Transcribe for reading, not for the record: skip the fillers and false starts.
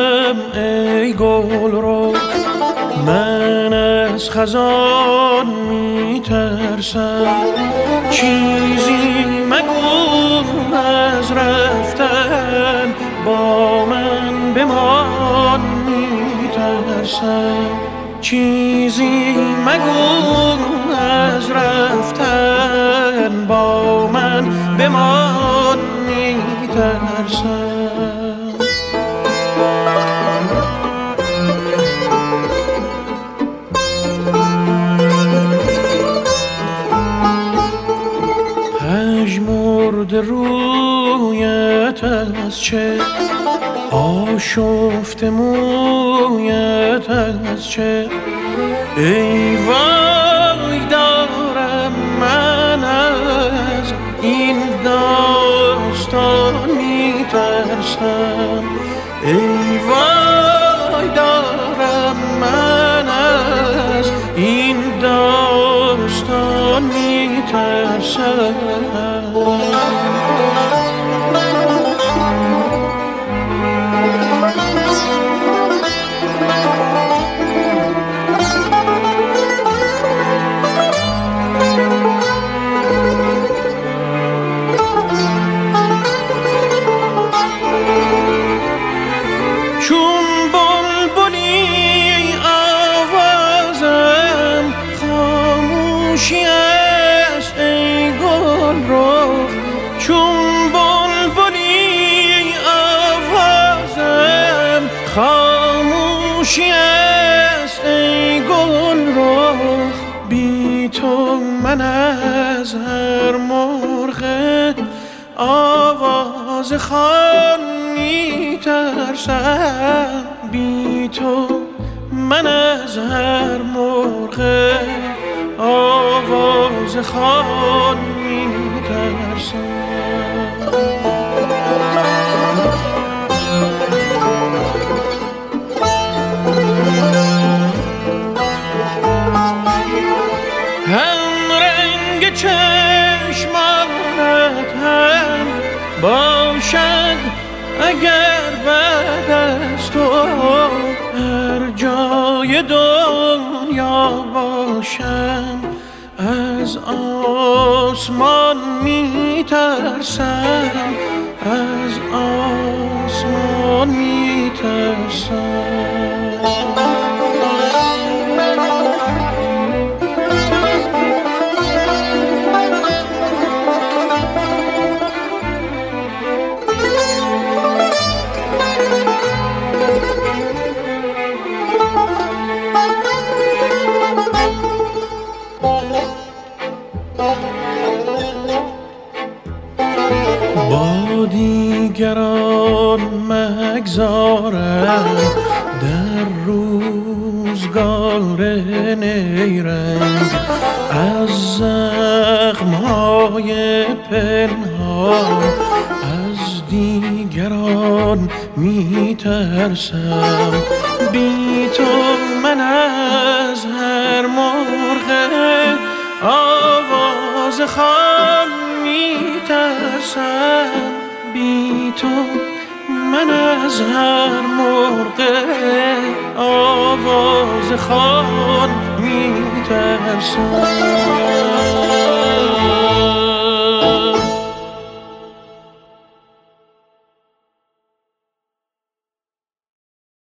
ندارم ای گل رو، من از خزان میترسم. چیزی مگو از رفتن، با من بمان میترسم. چیزی مگو از رفتن، با من بمان میترسم. پژمرده رویت از چه، آشفته مویت از چه. ای وای دارم من از این داستان میترسم. ای وای دارم من از این داستان میترسم. چون بلبلی آوازم خاموشی است ای گل رخ. چون بلبلی آوازم خاموشی است ای گل رخ. بی تو من از هر مرغ آواز خوان میترسم. بی تو من از هر مرغ آواز خوان میترسم. هم رنگ چشمانت هم باشد اگر بعد از تو، هر جای دنیا باشم از آسمان میترسم. از آسمان میترسم. با دیگران مگذارم در روزگار نیرنگ، از زخم‌های پنهان از دیگران میترسم. بی تو من از هر مرغ آواز خوان میترسم. بی تو من از هر مرغ آواز خوان میترسم.